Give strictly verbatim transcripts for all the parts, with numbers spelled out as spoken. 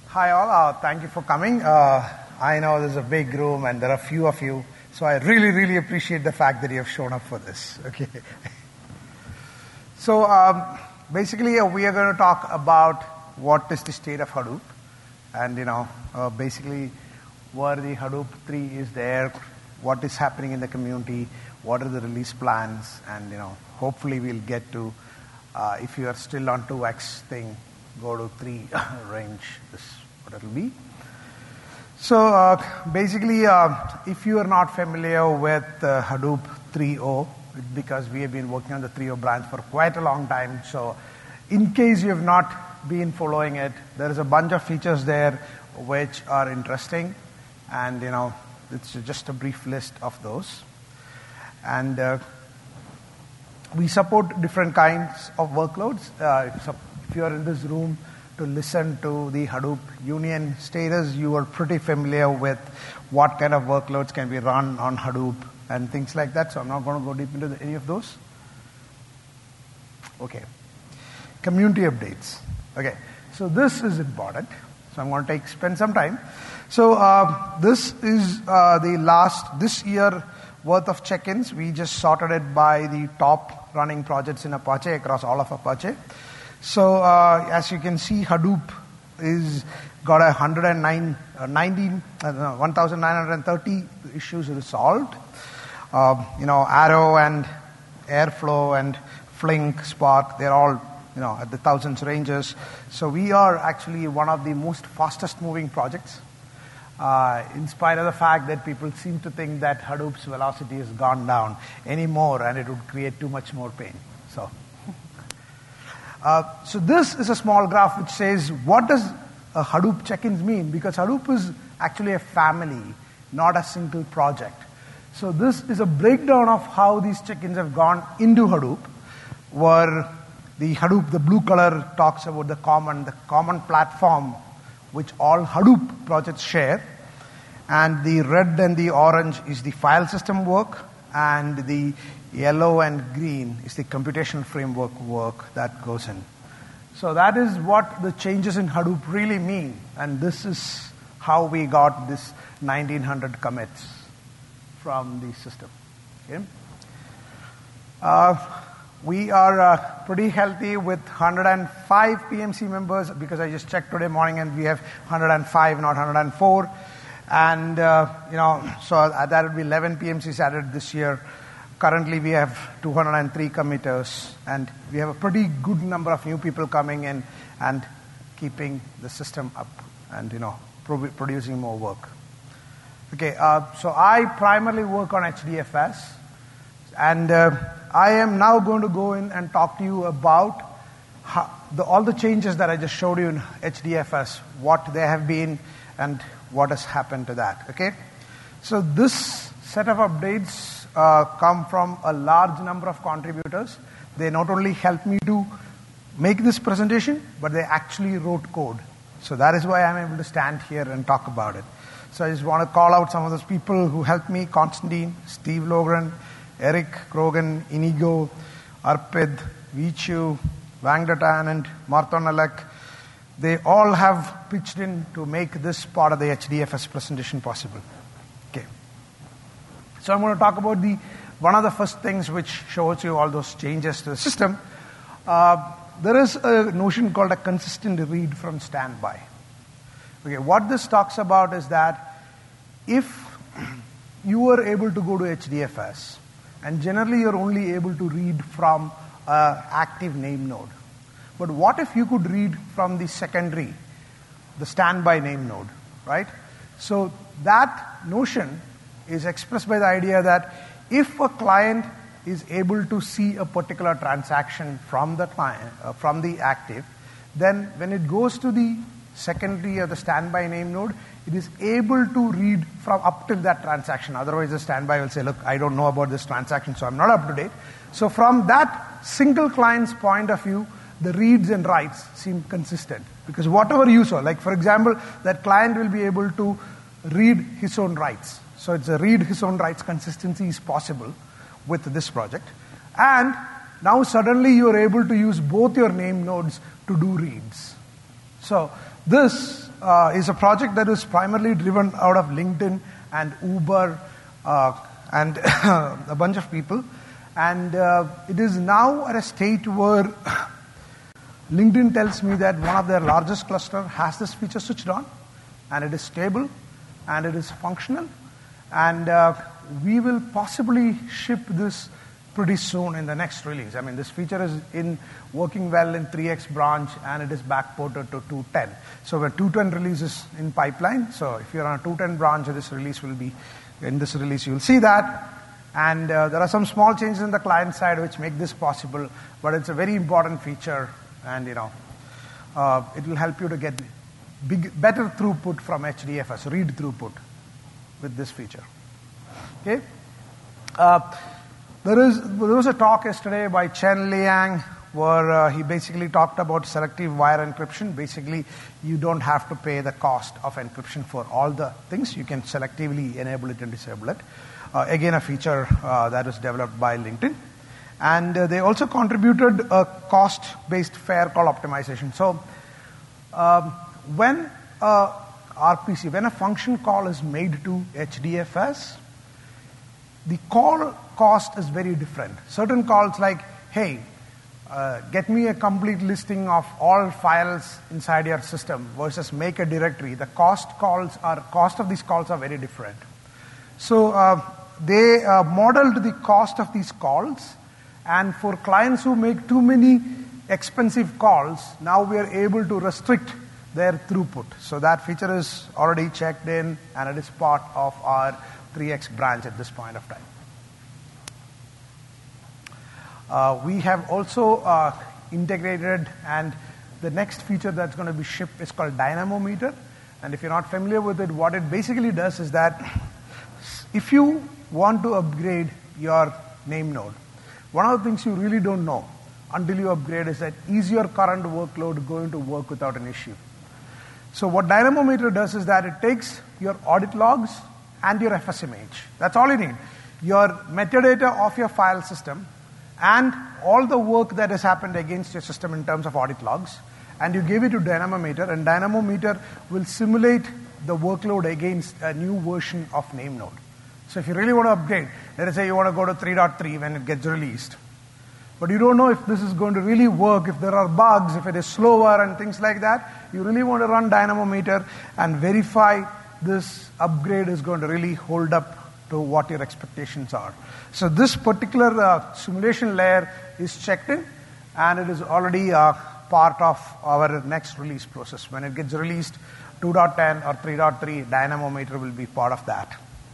Hi all, uh, thank you for coming. Uh, I know this is a big room and there are few of you, so I really, really appreciate the fact that you have shown up for this. Okay. So um, basically, uh, we are going to talk about what is the state of Hadoop, and you know, uh, basically, where the Hadoop three is there, what is happening in the community, what are the release plans, and you know, hopefully we'll get to, uh, if you are still on two X thing, go to three range, this is what it will be. So uh, basically, uh, if you are not familiar with uh, Hadoop three point oh, because we have been working on the three point oh branch for quite a long time, so in case you have not been following it, there is a bunch of features there which are interesting, and you know, it's just a brief list of those. And uh, we support different kinds of workloads. Uh, if, if you are in this room to listen to the Hadoop Union status, you are pretty familiar with what kind of workloads can be run on Hadoop and things like that, so I'm not going to go deep into the, any of those. Okay. Community updates. Okay. So this is important. So I'm going to take spend some time. So uh, this is uh, the last, this year worth of check-ins. We just sorted it by the top running projects in Apache across all of Apache. So uh, as you can see, Hadoop is got a one hundred nine, uh, nineteen, uh, one thousand nine hundred thirty issues resolved. Uh, you know, Arrow and Airflow and Flink, Spark, they're all you know at the thousands ranges. So we are actually one of the most fastest moving projects. Uh, in spite of the fact that people seem to think that Hadoop's velocity has gone down anymore and it would create too much more pain. So. Uh, so this is a small graph which says what does a Hadoop check-ins mean, because Hadoop is actually a family, not a single project. So this is a breakdown of how these check-ins have gone into Hadoop, where the Hadoop, the blue color talks about the common, the common platform which all Hadoop projects share, and the red and the orange is the file system work, and the yellow and green is the computational framework work that goes in. So that is what the changes in Hadoop really mean, and this is how we got this nineteen hundred commits from the system. Okay? Uh, we are uh, pretty healthy with one hundred five P M C members, because I just checked today morning and we have one hundred five, not one hundred four. And, uh, you know, so that would be eleven P M Cs added this year. Currently, we have two hundred three committers, and we have a pretty good number of new people coming in and keeping the system up and, you know, pro- producing more work. Okay, uh, so I primarily work on H D F S, and uh, I am now going to go in and talk to you about how the, all the changes that I just showed you in H D F S, what they have been, and what has happened to that, okay? So this set of updates uh, come from a large number of contributors. They not only helped me to make this presentation, but they actually wrote code. So that is why I'm able to stand here and talk about it. So I just want to call out some of those people who helped me: Konstantin, Steve Logren, Eric Krogan, Inigo, Arpid, Vichu, Vangdatan, and Marton Alek. They all have pitched in to make this part of the H D F S presentation possible. Okay. So I'm going to talk about the one of the first things which shows you all those changes to the system. Uh, there is a notion called a consistent read from standby. Okay, what this talks about is that if you are able to go to H D F S, and generally you're only able to read from an active name node. But what if you could read from the secondary, the standby name node, right? So that notion is expressed by the idea that if a client is able to see a particular transaction from the client, uh, from the active, then when it goes to the secondary or the standby name node, it is able to read from up till that transaction. Otherwise, the standby will say, look, I don't know about this transaction, so I'm not up to date. So from that single client's point of view, the reads and writes seem consistent. Because whatever you saw, like for example, that client will be able to read his own writes. So it's a read his own writes consistency is possible with this project. And now suddenly you are able to use both your name nodes to do reads. So this uh, is a project that is primarily driven out of LinkedIn and Uber uh, and a bunch of people. And uh, it is now at a state where LinkedIn tells me that one of their largest cluster has this feature switched on, and it is stable, and it is functional. And uh, we will possibly ship this pretty soon in the next release. I mean, this feature is in working well in three X branch, and it is backported to two ten. So a two ten release is in pipeline. So if you're on a two ten branch, this release will be, in this release you'll see that. And uh, there are some small changes in the client side which make this possible, but it's a very important feature, and you know, uh, it will help you to get big, better throughput from H D F S, read throughput, with this feature. Okay. Uh, there is there was a talk yesterday by Chen Liang where uh, he basically talked about selective wire encryption. Basically, you don't have to pay the cost of encryption for all the things. You can selectively enable it and disable it. Uh, again, a feature uh, that was developed by LinkedIn. And uh, they also contributed a cost-based fare call optimization. So um, when a R P C, when a function call is made to H D F S, the call cost is very different. Certain calls like, hey, uh, get me a complete listing of all files inside your system versus make a directory. The cost calls are, cost of these calls are very different. So uh, they uh, modeled the cost of these calls, and for clients who make too many expensive calls, now we are able to restrict their throughput. So that feature is already checked in, and it is part of our three X branch at this point of time. Uh, we have also uh, integrated, and the next feature that's going to be shipped is called Dynamometer. And if you're not familiar with it, what it basically does is that if you want to upgrade your name node, one of the things you really don't know until you upgrade is that is your current workload going to work without an issue? So what Dynamometer does is that it takes your audit logs and your F S image. That's all you need. Your metadata of your file system and all the work that has happened against your system in terms of audit logs, and you give it to Dynamometer, and Dynamometer will simulate the workload against a new version of name node. So if you really want to upgrade, let us say you want to go to three point three when it gets released, but you don't know if this is going to really work, if there are bugs, if it is slower and things like that, you really want to run Dynamometer and verify this upgrade is going to really hold up to what your expectations are. So this particular uh, simulation layer is checked in, and it is already uh, part of our next release process. When it gets released, two point ten or three point three, Dynamometer will be part of that.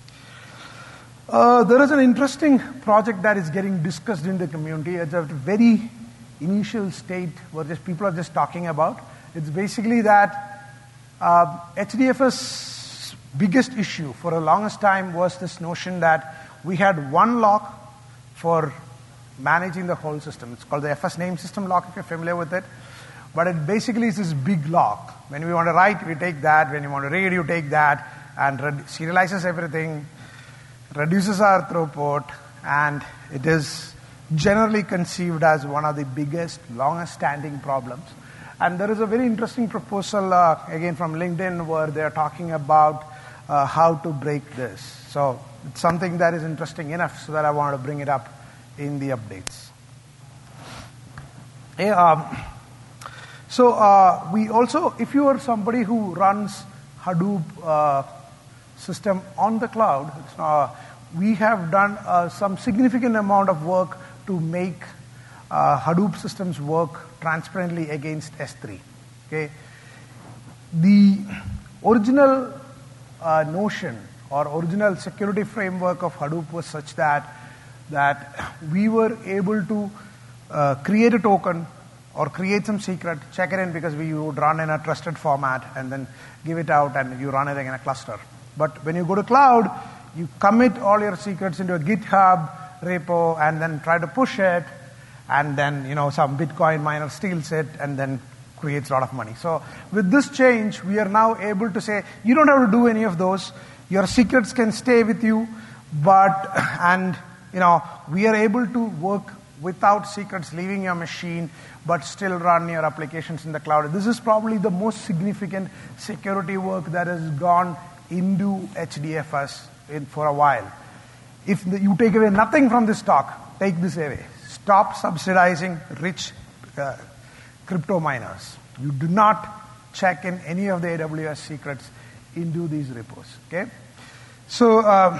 Uh, there is an interesting project that is getting discussed in the community. It's a very initial state where just people are just talking about. It's basically that uh, H D F S biggest issue for the longest time was this notion that we had one lock for managing the whole system. It's called the F S name system lock, if you're familiar with it. But it basically is this big lock. When we want to write, we take that. When you want to read, you take that, and serializes everything, reduces our throughput, and it is generally conceived as one of the biggest, longest standing problems. And there is a very interesting proposal, uh, again from LinkedIn, where they're talking about uh, how to break this. So it's something that is interesting enough so that I want to bring it up in the updates. Yeah, um, so uh, we also, if you are somebody who runs Hadoop uh, system on the cloud, uh, we have done uh, some significant amount of work to make uh, Hadoop systems work transparently against S three. Okay, the original uh, notion or original security framework of Hadoop was such that that we were able to uh, create a token or create some secret, check it in because we would run in a trusted format and then give it out and you run it in a cluster. But when you go to cloud, you commit all your secrets into a GitHub repo and then try to push it, and then, you know, some Bitcoin miner steals it and then creates a lot of money. So with this change, we are now able to say, you don't have to do any of those. Your secrets can stay with you, but, and, you know, we are able to work without secrets, leaving your machine, but still run your applications in the cloud. This is probably the most significant security work that has gone into H D F S in, for a while. If the, you take away nothing from this talk, take this away. Stop subsidizing rich uh, crypto miners. You do not check in any of the A W S secrets into these repos. Okay, so uh,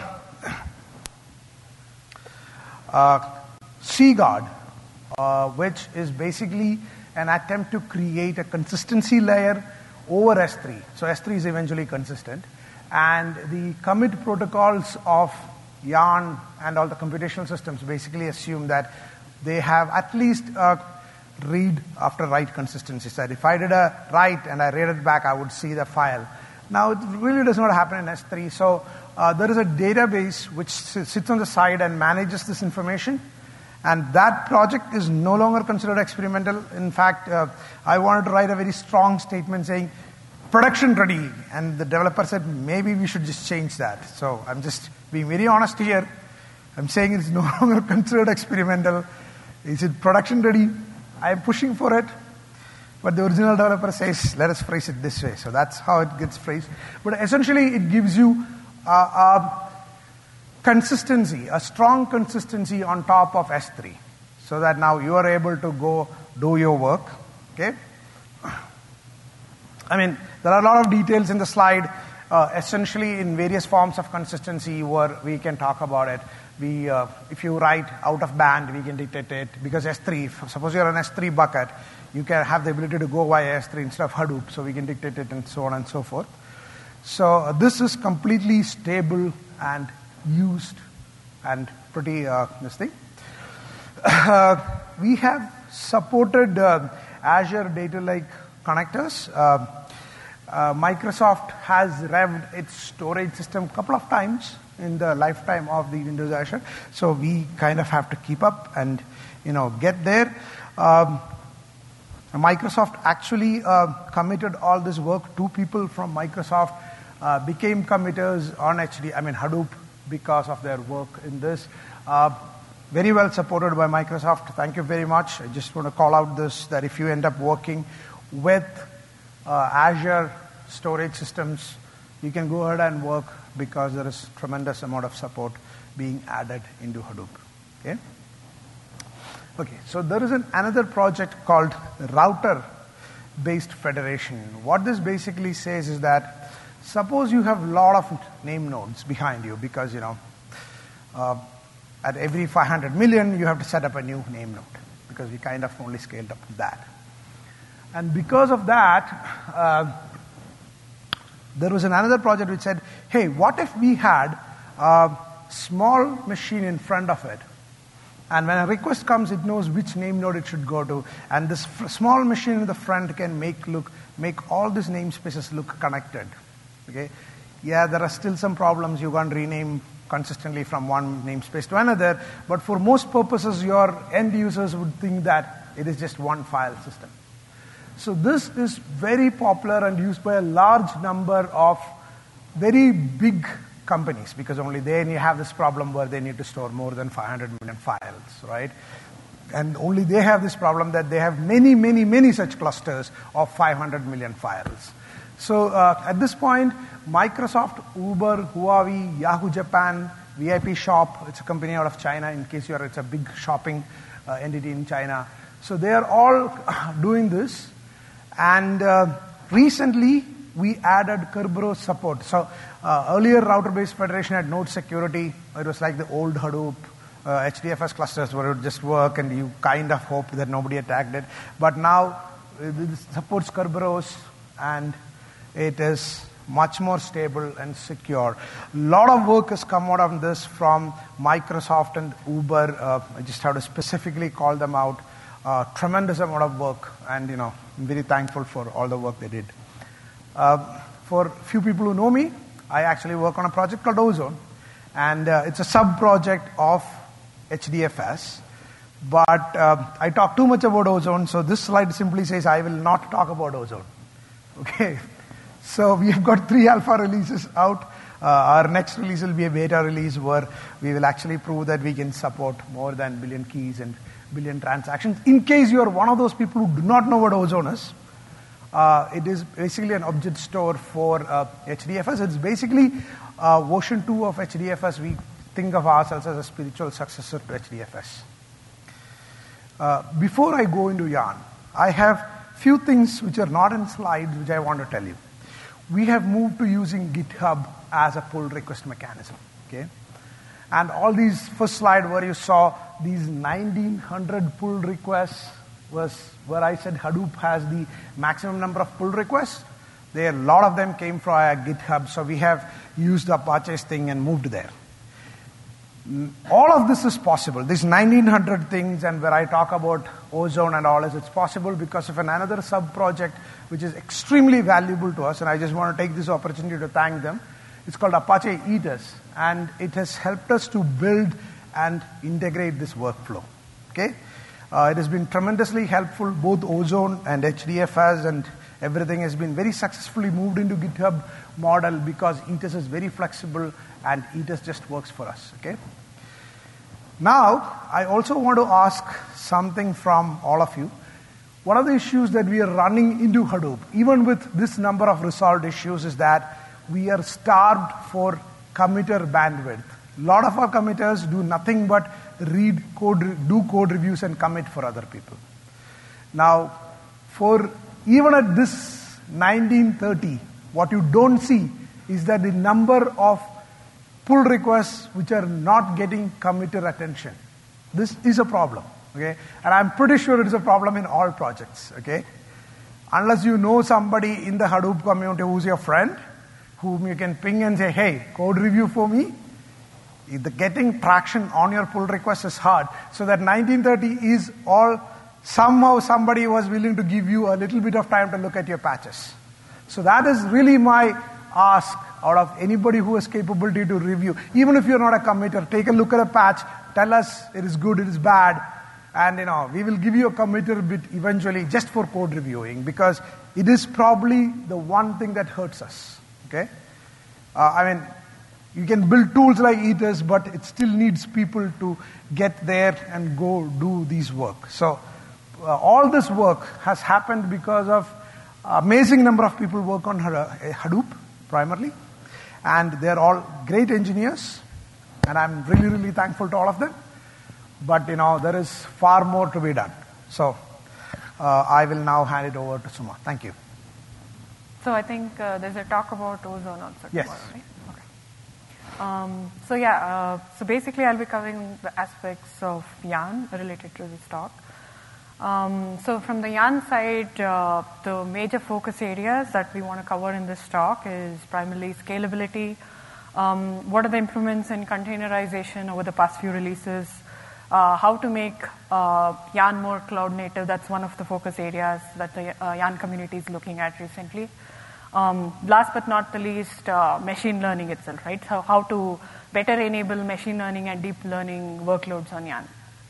uh, CGuard, uh, which is basically an attempt to create a consistency layer over S three. So S three is eventually consistent, and the commit protocols of Yarn and all the computational systems basically assume that they have at least a read after write consistency. So if I did a write and I read it back, I would see the file. Now it really does not happen in S three. So uh, there is a database which sits on the side and manages this information. And that project is no longer considered experimental. In fact, uh, I wanted to write a very strong statement saying, production ready. And the developer said, maybe we should just change that. So I'm just being very honest here. I'm saying it's no longer considered experimental. Is it production ready? I'm pushing for it. But the original developer says, let us phrase it this way. So that's how it gets phrased. But essentially, it gives you uh, a consistency, a strong consistency on top of S three. So that now you are able to go do your work. Okay? I mean, there are a lot of details in the slide. Uh, essentially, in various forms of consistency, where we can talk about it. We, uh, if you write out of band, we can dictate it. Because S three, suppose you're an S three bucket, you can have the ability to go via S three instead of Hadoop, so we can dictate it and so on and so forth. So uh, this is completely stable and used and pretty, uh, this thing. Uh, we have supported uh, Azure Data Lake connectors. Uh, uh, Microsoft has revved its storage system a couple of times in the lifetime of the Windows Azure. So we kind of have to keep up and, you know, get there. Um, Microsoft actually uh, committed all this work. Two people from Microsoft uh, became committers on H D, I mean Hadoop, because of their work in this. Uh, very well supported by Microsoft. Thank you very much. I just want to call out this, that if you end up working with uh, Azure storage systems, you can go ahead and work because there is tremendous amount of support being added into Hadoop. Okay? Okay, so there is an, another project called Router-Based Federation. What this basically says is that suppose you have a lot of name nodes behind you because, you know, uh, at every five hundred million, you have to set up a new name node because we kind of only scaled up to that. And because of that, uh, there was another project which said, hey, what if we had a small machine in front of it? And when a request comes, it knows which name node it should go to. And this f- small machine in the front can make look make all these namespaces look connected. Okay? Yeah, there are still some problems. You can't rename consistently from one namespace to another. But for most purposes, your end users would think that it is just one file system. So this is very popular and used by a large number of very big companies, because only they have this problem where they need to store more than five hundred million files, right? And only they have this problem that they have many, many, many such clusters of five hundred million files. So uh, at this point, Microsoft, Uber, Huawei, Yahoo Japan, V I P Shop, it's a company out of China, in case you're, it's a big shopping uh, entity in China. So they are all doing this. And uh, recently, we added Kerberos support. So uh, earlier, router-based federation had node security. It was like the old Hadoop uh, H D F S clusters where it would just work and you kind of hoped that nobody attacked it. But now it supports Kerberos and it is much more stable and secure. A lot of work has come out of this from Microsoft and Uber. Uh, I just have to specifically call them out. Uh, tremendous amount of work, and you know, I'm very thankful for all the work they did. Uh, for few people who know me, I actually work on a project called Ozone, and uh, it's a sub-project of H D F S. But uh, I talk too much about Ozone, so this slide simply says I will not talk about Ozone. Okay, so we have got three alpha releases out. Uh, our next release will be a beta release where we will actually prove that we can support more than a billion keys, and billion transactions. In case you are one of those people who do not know what Ozone is, uh, it is basically an object store for uh, H D F S. It's basically uh, version two of H D F S. We think of ourselves as a spiritual successor to H D F S. Uh, before I go into Yarn, I have few things which are not in slides which I want to tell you. We have moved to using GitHub as a pull request mechanism. Okay, and all these first slide where you saw these nineteen hundred pull requests was where I said Hadoop has the maximum number of pull requests. There, a lot of them came from our GitHub, so we have used Apache's thing and moved there. All of this is possible. These nineteen hundred things, and where I talk about Ozone and all, is it's possible because of an another sub-project which is extremely valuable to us, and I just want to take this opportunity to thank them. It's called Apache Eaters, and it has helped us to build and integrate this workflow. Okay, uh, it has been tremendously helpful. Both Ozone and H D F S and everything has been very successfully moved into GitHub model because Eaters is very flexible and Eaters just works for us. Okay. Now, I also want to ask something from all of you. One of the issues that we are running into Hadoop, even with this number of resolved issues, is that we are starved for committer bandwidth. A lot of our committers do nothing but read code, do code reviews and commit for other people. Now, for even at this nineteen thirty, what you don't see is that the number of pull requests which are not getting committer attention. This is a problem, okay? And I'm pretty sure it is a problem in all projects, okay? Unless you know somebody in the Hadoop community who's your friend, whom you can ping and say, hey, code review for me. The getting traction on your pull request is hard. So that nineteen thirty is all, somehow somebody was willing to give you a little bit of time to look at your patches. So that is really my ask out of anybody who has capability to review. Even if you're not a committer, take a look at a patch, tell us it is good, it is bad, and you know, we will give you a committer bit eventually just for code reviewing, because it is probably the one thing that hurts us. Okay? Uh, I mean, you can build tools like Eaters, but it still needs people to get there and go do these work. So uh, all this work has happened because of amazing number of people work on Hadoop primarily, and they're all great engineers, and I'm really, really thankful to all of them. But you know, there is far more to be done. So uh, I will now hand it over to Suma. Thank you. So I think uh, there's a talk about Ozone also yes. tomorrow, right? Okay. Um, so yeah, uh, so basically I'll be covering the aspects of Yarn related to this talk. Um, so from the Yarn side, uh, the major focus areas that we want to cover in this talk is primarily scalability. Um, what are the improvements in containerization over the past few releases? Uh, how to make uh, Yarn more cloud native? That's one of the focus areas that the uh, Yarn community is looking at recently. Um, last but not the least, uh, machine learning itself, right? So how to better enable machine learning and deep learning workloads on Yarn.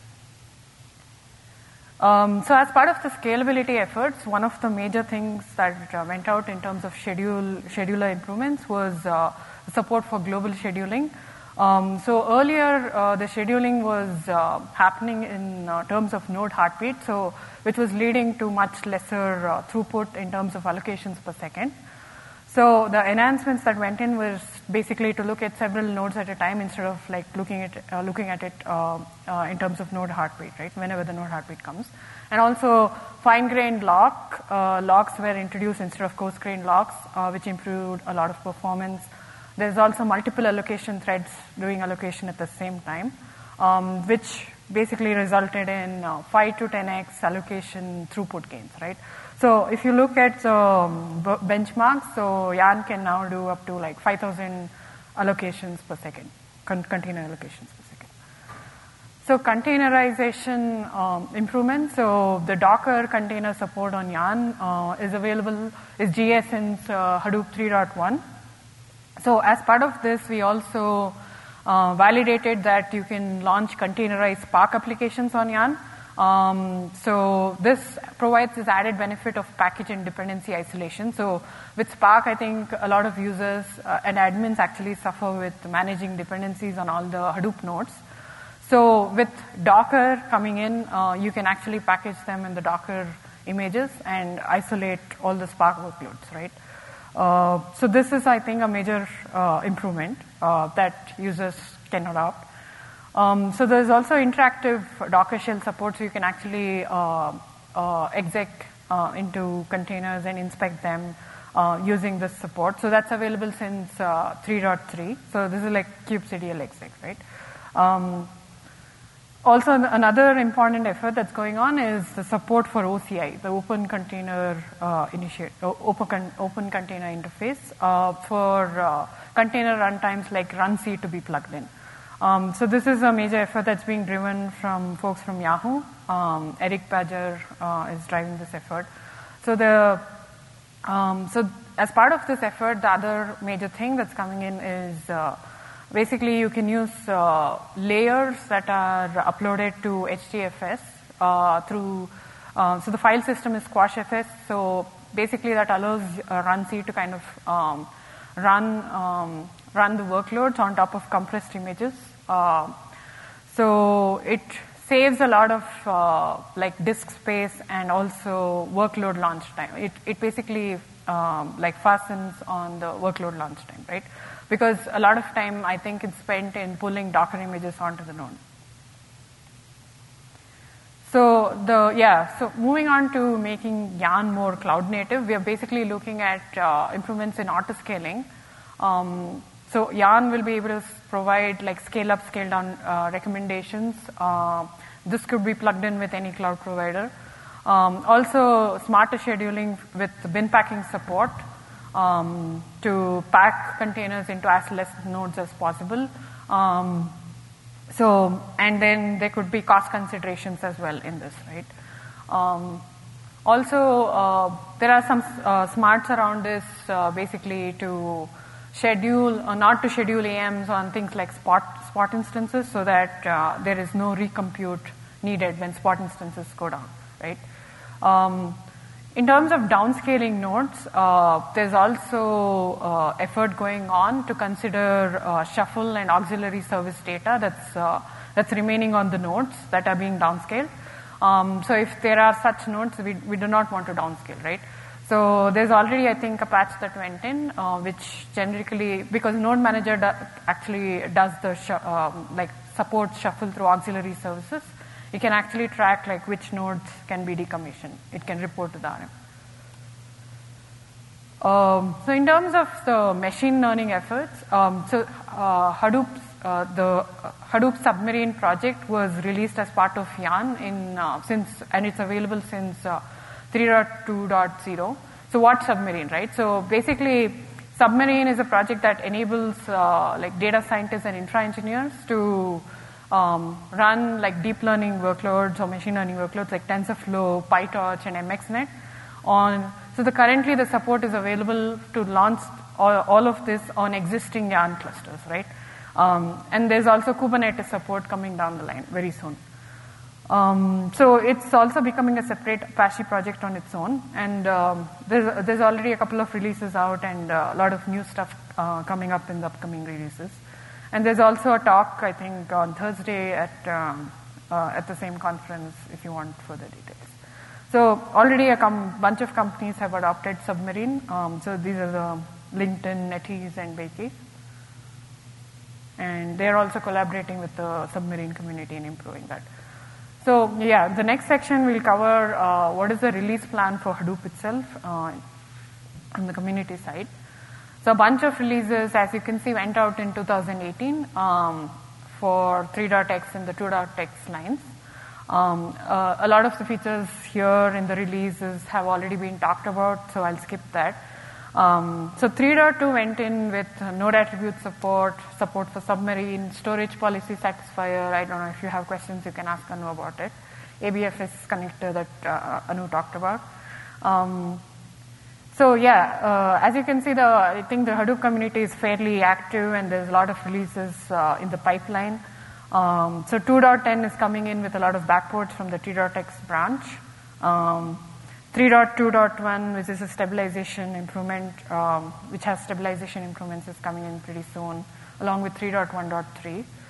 Um, so as part of the scalability efforts, one of the major things that uh, went out in terms of schedule scheduler improvements was uh, support for global scheduling. Um, so earlier, uh, the scheduling was uh, happening in uh, terms of node heartbeat, so which was leading to much lesser uh, throughput in terms of allocations per second. So the enhancements that went in was basically to look at several nodes at a time instead of like looking at uh, looking at it uh, uh, in terms of node heartbeat, right? Whenever the node heartbeat comes, and also fine-grained lock uh, locks were introduced instead of coarse-grained locks, uh, which improved a lot of performance. There's also multiple allocation threads doing allocation at the same time, um, which basically resulted in uh, five to ten x allocation throughput gains, right? So if you look at the um, b- benchmarks, so Yarn can now do up to like five thousand allocations per second, con- container allocations per second. So containerization um, improvements, so the Docker container support on Yarn uh, is available, is G A since uh, Hadoop three point one. So as part of this, we also uh, validated that you can launch containerized Spark applications on Yarn. Um, so this provides this added benefit of package and dependency isolation. So with Spark, I think a lot of users uh, and admins actually suffer with managing dependencies on all the Hadoop nodes. So with Docker coming in, uh, you can actually package them in the Docker images and isolate all the Spark workloads, right? Uh, so this is, I think, a major uh, improvement uh, that users can adopt. Um, so there's also interactive Docker shell support, so you can actually uh, uh, exec uh, into containers and inspect them uh, using this support. So that's available since uh, three point three. So this is like kubectl exec, right? Um, Also, another important effort that's going on is the support for O C I, the Open Container uh, Initiate, open, open Container Interface, uh, for uh, container runtimes like runc to be plugged in. Um, so this is a major effort that's being driven from folks from Yahoo. Um, Eric Badger uh, is driving this effort. So the um, so as part of this effort, the other major thing that's coming in is uh, basically, you can use uh, layers that are uploaded to H D F S uh, through, uh, so the file system is SquashFS, so basically that allows uh, runc to kind of um, run um, run the workloads on top of compressed images. Uh, so it saves a lot of uh, like disk space and also workload launch time. It, it basically um, like fastens on the workload launch time, right? Because a lot of time, I think, it's spent in pulling Docker images onto the node. So the yeah, so moving on to making Yarn more cloud native, we are basically looking at uh, improvements in auto scaling. Um, so Yarn will be able to provide like scale up, scale down uh, recommendations. Uh, this could be plugged in with any cloud provider. Um, also, smarter scheduling with bin packing support. Um, to pack containers into as less nodes as possible. Um, so, and then there could be cost considerations as well in this, right? Um, also, uh, there are some uh, smarts around this, uh, basically to schedule, uh, not to schedule A Ms on things like spot spot instances, so that uh, there is no recompute needed when spot instances go down, right? Um, In terms of downscaling nodes, uh, there's also uh, effort going on to consider uh, shuffle and auxiliary service data that's uh, that's remaining on the nodes that are being downscaled. Um, so if there are such nodes, we we do not want to downscale, right? So there's already, I think, a patch that went in, uh, which generically, because Node Manager do, actually does the sh- um, like supports shuffle through auxiliary services. You can actually track like which nodes can be decommissioned. It can report to the R M. Um, so in terms of the machine learning efforts, um, so uh, Hadoop, uh, the Hadoop Submarine project was released as part of Yarn in uh, since, and it's available since uh, three point two point zero. So what's Submarine, right? So basically, Submarine is a project that enables uh, like data scientists and infra engineers to Um, run like deep learning workloads or machine learning workloads like TensorFlow, PyTorch, and M X net. On so the currently the support is available to launch all, all of this on existing Yarn clusters, right? Um, and there's also Kubernetes support coming down the line very soon. Um, so it's also becoming a separate Apache project on its own, and um, there's there's already a couple of releases out and uh, a lot of new stuff uh, coming up in the upcoming releases. And there's also a talk, I think, on Thursday at um, uh, at the same conference if you want further details. So already a com- bunch of companies have adopted Submarine. Um, so these are the LinkedIn, NetEase, and Bakey. And they're also collaborating with the Submarine community in improving that. So yeah, the next section will cover uh, what is the release plan for Hadoop itself uh, on the community side. So a bunch of releases, as you can see, went out in two thousand eighteen um, for three point x and the two point x lines. Um, uh, a lot of the features here in the releases have already been talked about, so I'll skip that. Um, so three point two went in with node attribute support, support for Submarine, storage policy satisfier. I don't know if you have questions, you can ask Anu about it. A B F S connector that uh, Anu talked about. Um, So yeah, uh, as you can see, the I think the Hadoop community is fairly active, and there's a lot of releases uh, in the pipeline. Um, so two point ten is coming in with a lot of backports from the T point X branch. Um, three point two point one, which is a stabilization improvement, um, which has stabilization improvements, is coming in pretty soon, along with three point one point three.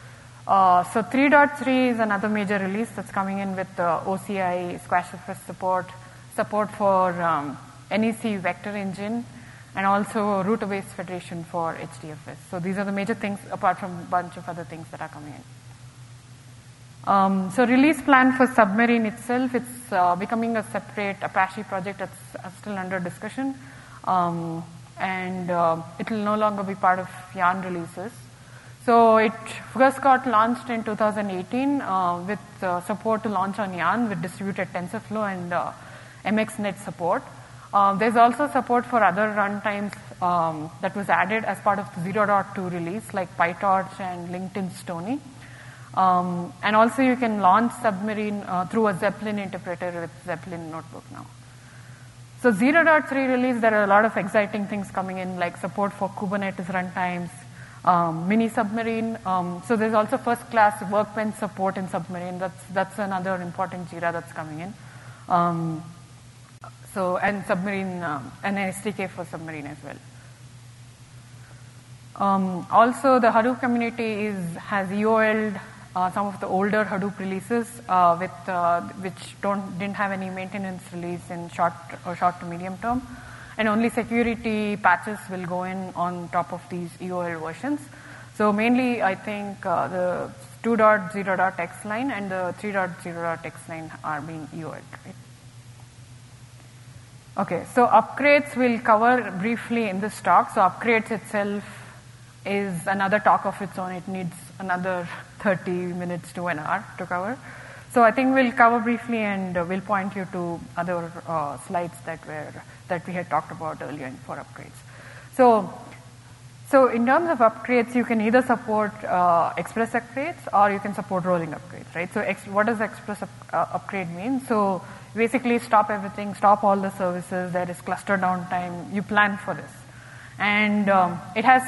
Uh, so three point three is another major release that's coming in with uh, O C I, squash surface support, support for um, N E C vector engine, and also router-based federation for H D F S. So these are the major things, apart from a bunch of other things that are coming in. Um, so release plan for Submarine itself, it's uh, becoming a separate Apache project that's uh, still under discussion. Um, and uh, it will no longer be part of Yarn releases. So it first got launched in two thousand eighteen uh, with uh, support to launch on Yarn with distributed TensorFlow and uh, M X net support. Um, there's also support for other runtimes um, that was added as part of the zero point two release, like PyTorch and LinkedIn Stony. Um, and also you can launch Submarine uh, through a Zeppelin interpreter with Zeppelin Notebook now. So zero point three release, there are a lot of exciting things coming in, like support for Kubernetes runtimes, um, mini Submarine. Um, so there's also first-class workbench support in Submarine. That's that's another important Jira that's coming in. Um, so and Submarine, um, and an S D K for Submarine as well. Um, also, the Hadoop community is has E O L'd uh, some of the older Hadoop releases uh, with uh, which don't didn't have any maintenance release in short or short to medium term, and only security patches will go in on top of these E O L versions. So mainly, I think uh, the two point zero X line and the three point zero X line are being E O L'd, right? Okay, so upgrades we'll cover briefly in this talk. So upgrades itself is another talk of its own. It needs another thirty minutes to an hour to cover. So I think we'll cover briefly, and uh, we'll point you to other uh, slides that were that we had talked about earlier for upgrades. So, so in terms of upgrades, you can either support uh, express upgrades or you can support rolling upgrades, right? So ex- what does express up, uh, upgrade mean? So basically stop everything, stop all the services, there is cluster downtime, you plan for this. And um, it has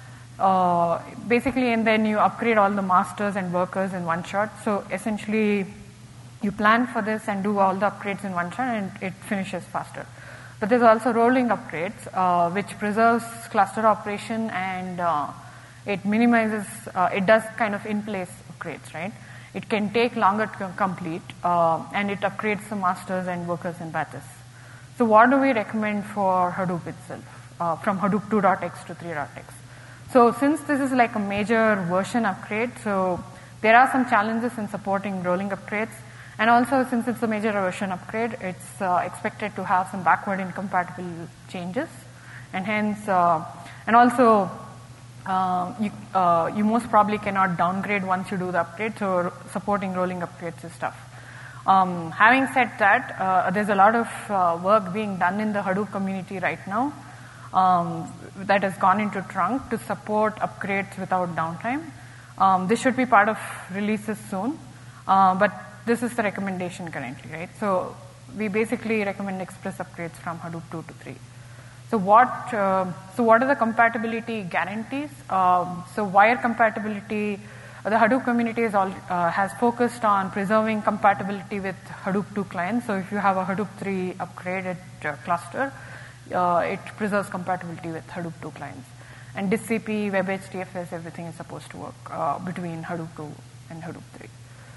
Uh, basically, and then you upgrade all the masters and workers in one shot. So essentially, you plan for this and do all the upgrades in one shot, and it finishes faster. But there's also rolling upgrades, uh, which preserves cluster operation, and uh, it minimizes, uh, it does kind of in-place upgrades, right? It can take longer to complete, uh, and it upgrades the masters and workers in batches. So what do we recommend for Hadoop itself, uh, from Hadoop two point x to three point x? So since this is like a major version upgrade, so there are some challenges in supporting rolling upgrades. And also, since it's a major version upgrade, it's uh, expected to have some backward incompatible changes. And hence, uh, and also, uh, you, uh, you most probably cannot downgrade once you do the upgrade, so supporting rolling upgrades is tough. Um, having said that, uh, there's a lot of uh, work being done in the Hadoop community right now. Um, that has gone into trunk to support upgrades without downtime. Um, this should be part of releases soon, uh, but this is the recommendation currently, right? So we basically recommend express upgrades from Hadoop two to three. So what? Uh, so what are the compatibility guarantees? Um, so wire compatibility. The Hadoop community is all, uh, has focused on preserving compatibility with Hadoop two clients. So if you have a Hadoop three upgraded uh, cluster, Uh, it preserves compatibility with Hadoop two clients. And DistCP, WebHDFS, everything is supposed to work uh, between Hadoop two and Hadoop three.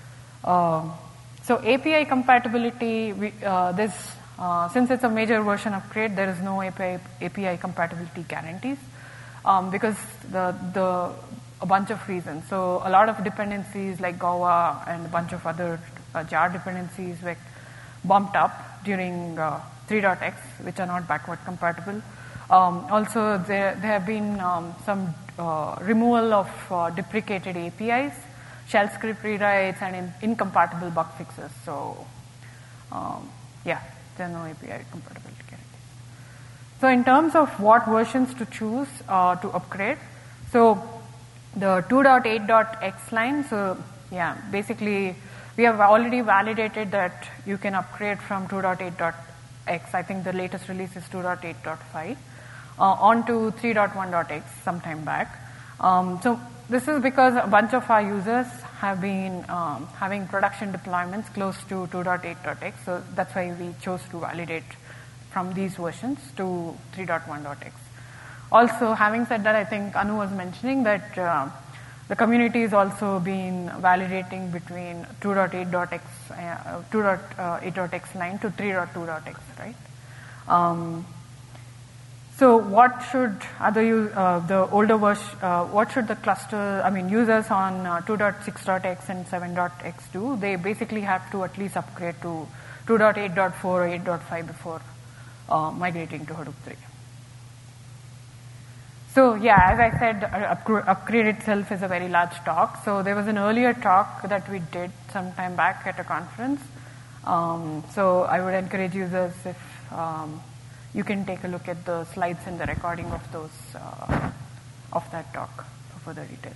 Um, so A P I compatibility, we, uh, this, uh, since it's a major version upgrade, there is no A P I, A P I compatibility guarantees um, because the, the a bunch of reasons. So a lot of dependencies like Goa and a bunch of other uh, jar dependencies were bumped up during uh, three point x, which are not backward compatible. Um, also, there, there have been um, some uh, removal of uh, deprecated A P Is, shell script rewrites, and in, incompatible bug fixes. So, um, yeah, there are no A P I compatibility guarantees. So, in terms of what versions to choose uh, to upgrade, so the two point eight x line, so yeah, basically, we have already validated that you can upgrade from two point eight x, I think the latest release is two point eight point five, uh, onto three point one x sometime back. Um, so this is because a bunch of our users have been um, having production deployments close to two point eight x, so that's why we chose to validate from these versions to three point one x. Also, having said that, I think Anu was mentioning that uh, the community has also been validating between two point eight dot x, uh, two point eight dot x line to three point two dot x, right? Um, so what should other use, uh, the older version, uh, what should the cluster, I mean users on uh, two point six dot x and seven dot x do? They basically have to at least upgrade to two point eight dot four or eight dot five before uh, migrating to Hadoop three. So yeah, as I said, upgrade, upgrade itself is a very large talk. So there was an earlier talk that we did some time back at a conference. Um, so I would encourage users if um, you can take a look at the slides and the recording of those uh, of that talk for further details.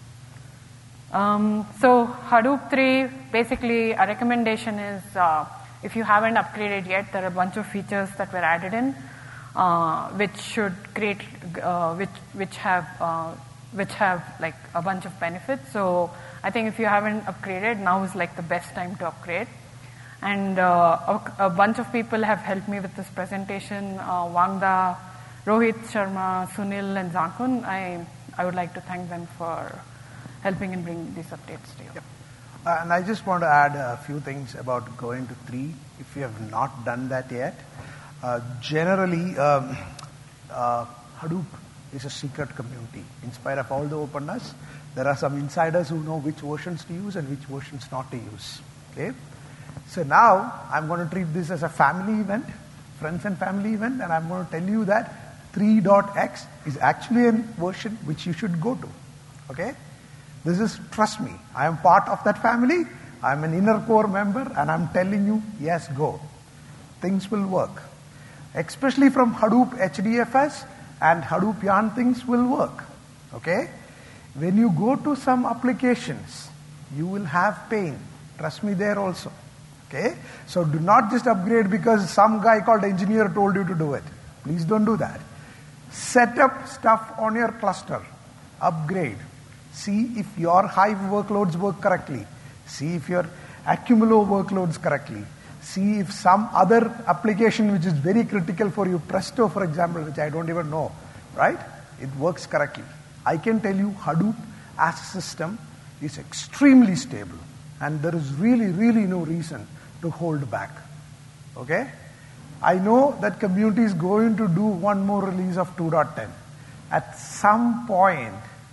Um, so Hadoop three, basically a recommendation is uh, if you haven't upgraded yet, there are a bunch of features that were added in. Uh, which should create, uh, which which have uh, which have like a bunch of benefits. So I think if you haven't upgraded, now is like the best time to upgrade. And uh, a, a bunch of people have helped me with this presentation. Uh, Wangda, Rohit Sharma, Sunil, and Zankun. I I would like to thank them for helping in bringing these updates to you. Yep. Uh, and I just want to add a few things about going to three. If you have not done that yet. Uh, generally, um, uh, Hadoop is a secret community. In spite of all the openness, there are some insiders who know which versions to use and which versions not to use. Okay? So now, I'm going to treat this as a family event, friends and family event, and I'm going to tell you that three dot x is actually a version which you should go to. Okay? This is, trust me, I am part of that family, I'm an inner core member, and I'm telling you, yes, go. Things will work. Especially from Hadoop H D F S and Hadoop Yarn, things will work. Okay? When you go to some applications, you will have pain. Trust me there also. Okay? So do not just upgrade because some guy called engineer told you to do it. Please don't do that. Set up stuff on your cluster. Upgrade. See if your Hive workloads work correctly. See if your Accumulo workloads correctly. See if some other application which is very critical for you, Presto for example, which I don't even know, right? It works correctly. I can tell you Hadoop as a system is extremely stable and there is really, really no reason to hold back. Okay? I know that community is going to do one more release of two point ten. At some point,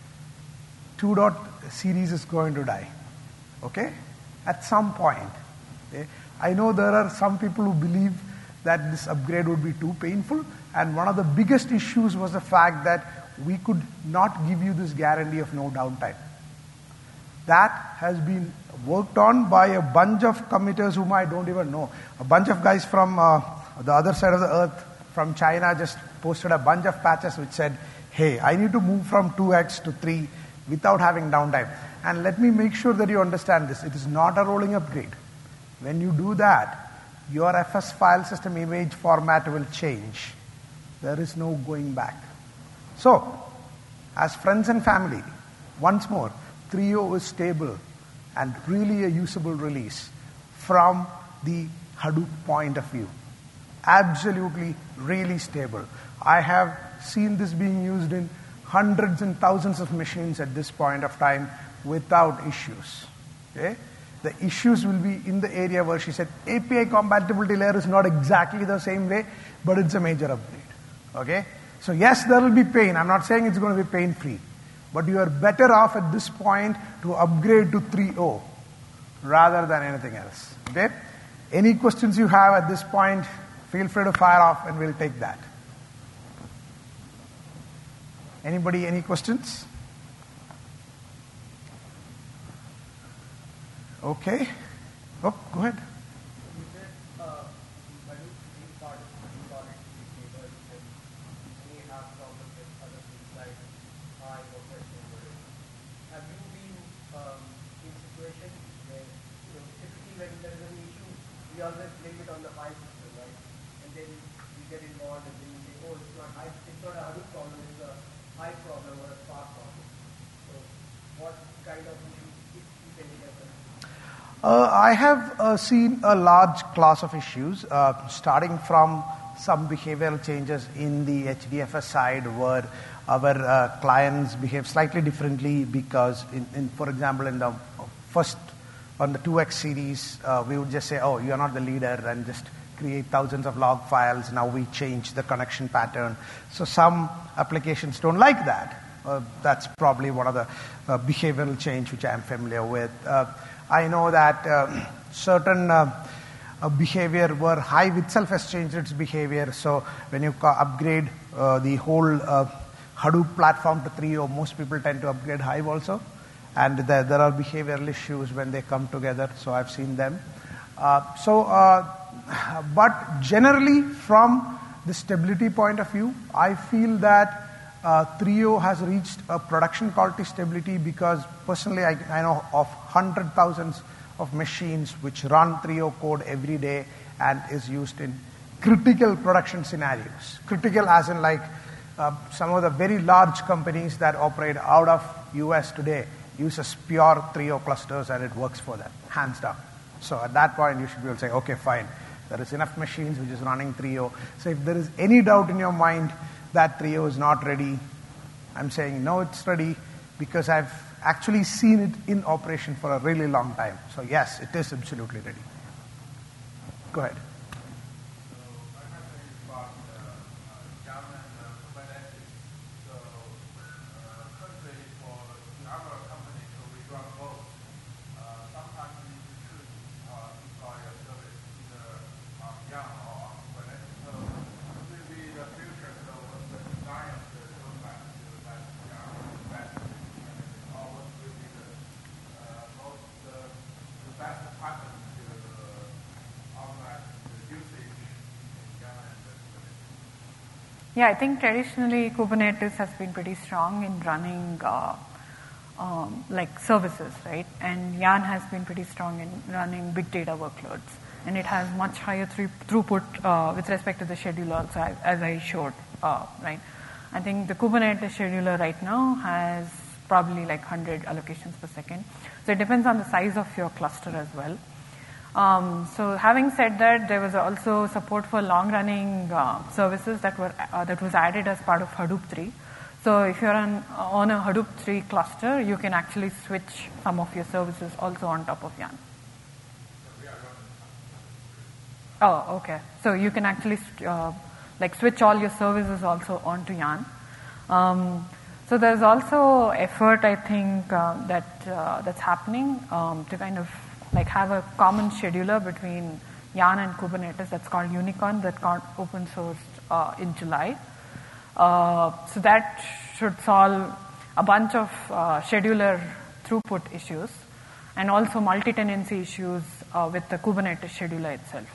two series is going to die. Okay? At some point. Okay? I know there are some people who believe that this upgrade would be too painful, and one of the biggest issues was the fact that we could not give you this guarantee of no downtime. That has been worked on by a bunch of committers whom I don't even know. A bunch of guys from uh, the other side of the earth, from China, just posted a bunch of patches which said, hey, I need to move from two x to three without having downtime. And let me make sure that you understand this. It is not a rolling upgrade. When you do that, your F S file system image format will change. There is no going back. So, as friends and family, once more, three point oh is stable and really a usable release from the Hadoop point of view. Absolutely, really stable. I have seen this being used in hundreds and thousands of machines at this point of time without issues. Okay? The issues will be in the area where she said A P I compatibility layer is not exactly the same way, but it's a major upgrade. Okay? So yes, there will be pain. I'm not saying it's going to be pain-free. But you are better off at this point to upgrade to three point oh rather than anything else. Okay? Any questions you have at this point, feel free to fire off and we'll take that. Anybody, any questions? Okay. Oh, go ahead. You said uh, Hadoop three part is important neighbors and may have problems with other things like Hive or Presto. Have you been um, in situations where, you know, typically when there is an issue, we always blame it on the Hive system, right? And then we get involved and then we say, oh, it's not Hive, it's not a Hadoop problem, it's a Hive problem or a Spark problem. So what kind of issues, if you can get them? Uh, I have uh, seen a large class of issues, uh, starting from some behavioral changes in the H D F S side where our uh, clients behave slightly differently because, in, in, for example, in the first, on the two X series, uh, we would just say, oh, you are not the leader, and just create thousands of log files. Now we change the connection pattern. So some applications don't like that. Uh, that's probably one of the uh, behavioral change which I'm familiar with. Uh, I know that uh, certain uh, uh, behavior where Hive itself has changed its behavior. So when you ca- upgrade uh, the whole uh, Hadoop platform to three point oh, most people tend to upgrade Hive also. And there, there are behavioral issues when they come together, so I've seen them. Uh, so, uh, but generally from the stability point of view, I feel that Uh, three point oh has reached a production quality stability because personally I, I know of hundred thousands of machines which run three point oh code every day and is used in critical production scenarios. Critical as in like uh, some of the very large companies that operate out of U S today uses pure three point oh clusters and it works for them, hands down. So at that point you should be able to say, okay, fine, there is enough machines which is running three point oh. So if there is any doubt in your mind that three point oh is not ready, I'm saying no, it's ready because I've actually seen it in operation for a really long time. So yes, it is absolutely ready. Go ahead. Yeah, I think traditionally Kubernetes has been pretty strong in running uh, um, like services, right? And Yarn has been pretty strong in running big data workloads. And it has much higher thre- throughput uh, with respect to the scheduler, also, as, as I showed, uh, right? I think the Kubernetes scheduler right now has probably like one hundred allocations per second. So it depends on the size of your cluster as well. Um, so having said that, there was also support for long-running uh, services that were uh, that was added as part of Hadoop three. So if you're on, on a Hadoop three cluster, you can actually switch some of your services also on top of Yarn. Oh, okay. So you can actually uh, like switch all your services also onto Yarn. Um, so there's also effort, I think, uh, that uh, that's happening um, to kind of like have a common scheduler between Yarn and Kubernetes that's called Unicorn that got open sourced uh, in July. Uh, so that should solve a bunch of uh, scheduler throughput issues and also multi-tenancy issues uh, with the Kubernetes scheduler itself.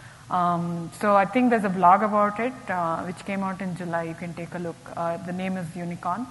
Um, so I think there's a blog about it uh, which came out in July. You can take a look. Uh, the name is Unicorn.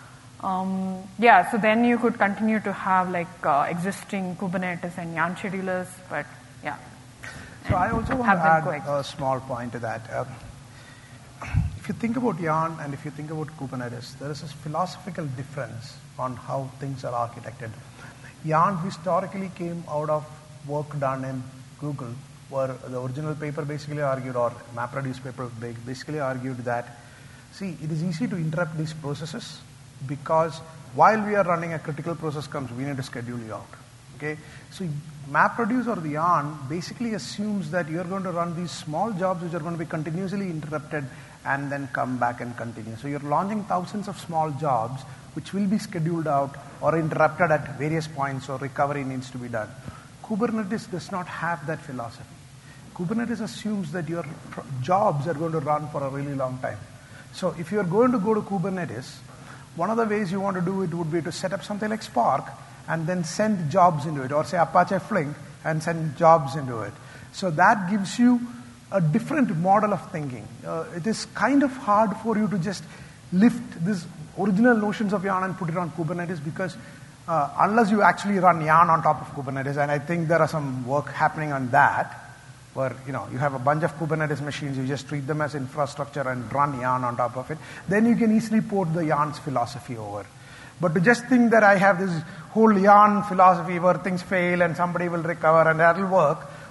Um, yeah, so then you could continue to have like uh, existing Kubernetes and Yarn schedulers, but yeah. So I also want to add a small point to that. Uh, if you think about Yarn and if you think about Kubernetes, there is a philosophical difference on how things are architected. Yarn historically came out of work done in Google, where the original paper basically argued, or MapReduce paper basically argued that, see, it is easy to interrupt these processes because while we are running a critical process comes, we need to schedule you out. Okay, so MapReduce or the Yarn basically assumes that you are going to run these small jobs which are going to be continuously interrupted and then come back and continue. So you're launching thousands of small jobs which will be scheduled out or interrupted at various points, or recovery needs to be done. Kubernetes does not have that philosophy. Kubernetes assumes that your pr- jobs are going to run for a really long time. So if you're going to go to Kubernetes, one of the ways you want to do it would be to set up something like Spark and then send jobs into it, or say Apache Flink and send jobs into it. So that gives you a different model of thinking. Uh, it is kind of hard for you to just lift these original notions of Yarn and put it on Kubernetes because uh, unless you actually run Yarn on top of Kubernetes, and I think there are some work happening on that, where you know you have a bunch of Kubernetes machines, you just treat them as infrastructure and run Yarn on top of it, then you can easily port the Yarn's philosophy over. But to just think that I have this whole Yarn philosophy where things fail and somebody will recover and that'll work,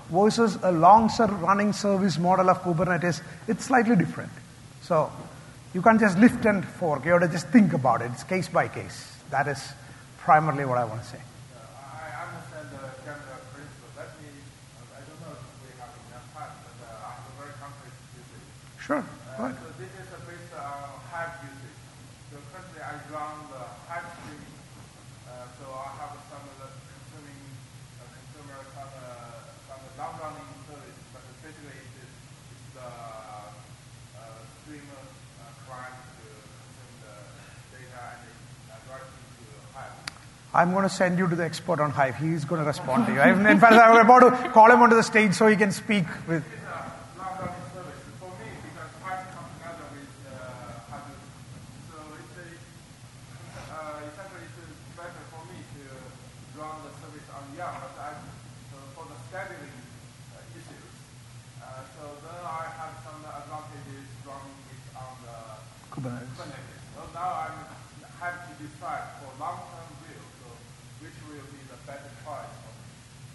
versus a long ser- running service model of Kubernetes, it's slightly different. So you can't just lift and fork. You have to just think about it. It's case by case. That is primarily what I want to say. I understand the general principle. Let me, I don't know if we have enough time, but uh, I have a very concrete usage. Sure. Go Uh, ahead. so this is uh, based on Hive usage. So currently I run the Hive stream. Uh, so I have some of the consuming uh, consumer some uh, some long running service, but basically it is it's the uh, stream uh, client to consume the data and it uh, directly to Hive. I'm going to send you to the expert on Hive. He's going to respond to you. I- In fact, I'm about to call him onto the stage so he can speak with. It's a long-running service for me because Hive comes together with uh, Hadoop. So it's a, uh, essentially it's better for me to run the service on Yarn, but I, so for the scheduling uh, issues. Uh, so then I have some advantages running it on the Kubernetes. Kubernetes. So now I'm have to decide for long-term view, so which will be the better choice for me.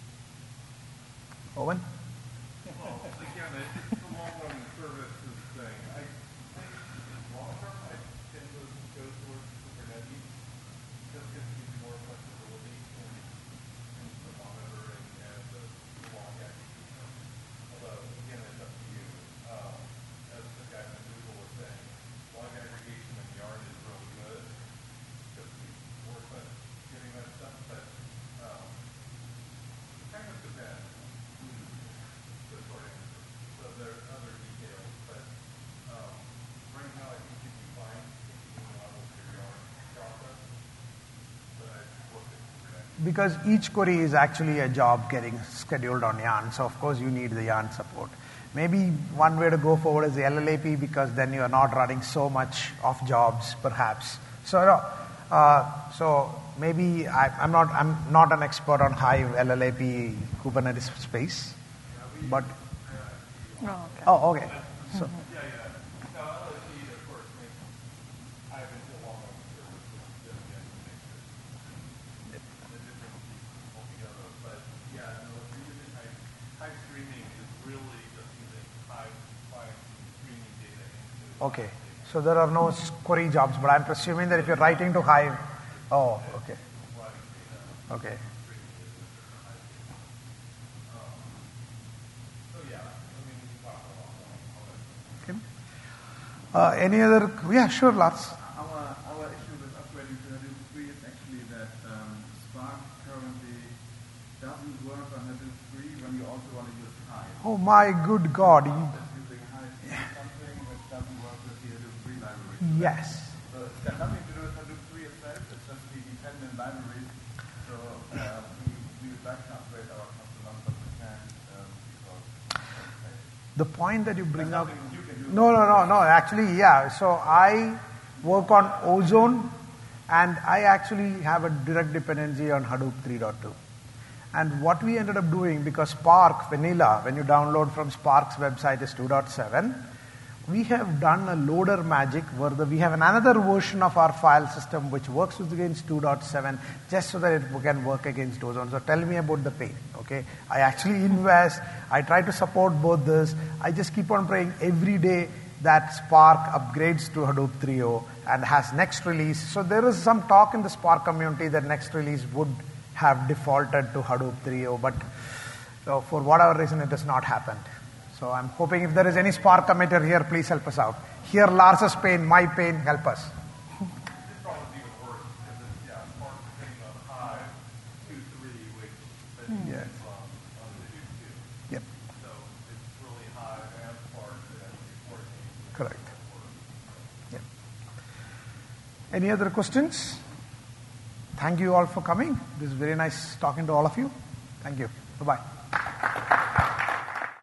Owen? Well, again, it's a long-running services thing. I think long term, I tend to go towards Kubernetes. Just gives me more flexibility in, in the monitoring and the log aggregation. Although, again, it's up to you. Um, as the guy from Google was saying, log aggregation and Yarn is really good because we work on getting that stuff. But um, it kind of depends. The short answer. So there are other details, but um, right now I think you'd be fine taking the level for your process. But I work at Kubernetes. Because each query is actually a job getting scheduled on Yarn, so of course you need the Yarn support. Maybe one way to go forward is the L L A P because then you are not running so much of jobs, perhaps. So, no, uh, so maybe I, I'm not I'm not an expert on Hive, L L A P, Kubernetes space, but Oh, okay. oh, okay. So Yeah, yeah. Now, L S P, of course, makes Hive into a long-running service, which then again makes it a different piece altogether. But yeah, no, if you're using Hive, Hive streaming is really just using Hive clients and streaming data into okay. So there are no s- query jobs, but I'm presuming that if you're writing to Hive, oh, okay, running data. okay. So yeah, I mean, we can talk a lot more on it. Okay. Uh, any other? Yeah, sure, Lars. Our, our issue with upgrading to Hadoop three is actually that um, Spark currently doesn't work on Hadoop three when you also want to use Hive. Oh my good God! You, It's using Hive to do something which doesn't work with the Hadoop three library. yes. So it's got nothing to do with Hadoop three itself, it's just the dependent libraries. So uh, we, we would like to upgrade our customers, but we can't um, because The point that you bring up. nothing you can do. No, no, no, no. Actually, yeah. So I work on Ozone, and I actually have a direct dependency on Hadoop three point two. And what we ended up doing, because Spark vanilla, when you download from Spark's website, is two point seven, we have done a loader magic where the, we have another version of our file system which works with against two point seven just so that it can work against Ozone. So tell me about the pain, okay? I actually invest, I try to support both this. I just keep on praying every day that Spark upgrades to Hadoop three point oh and has next release. So there is some talk in the Spark community that next release would have defaulted to Hadoop three point oh, but so for whatever reason it has not happened. So I'm hoping if there is any Spark committer here, please help us out. Here, Lars's pain, my pain, help us. This problem is even worse because it's, yeah, Spark depending on Hive two point three, which then Yeah. depends on, on the two point two. Yep, So it's really Hive and Spark that actually coordinate. correct. Yep. Any other questions? Thank you all for coming. This is very nice talking to all of you. Thank you. Bye-bye.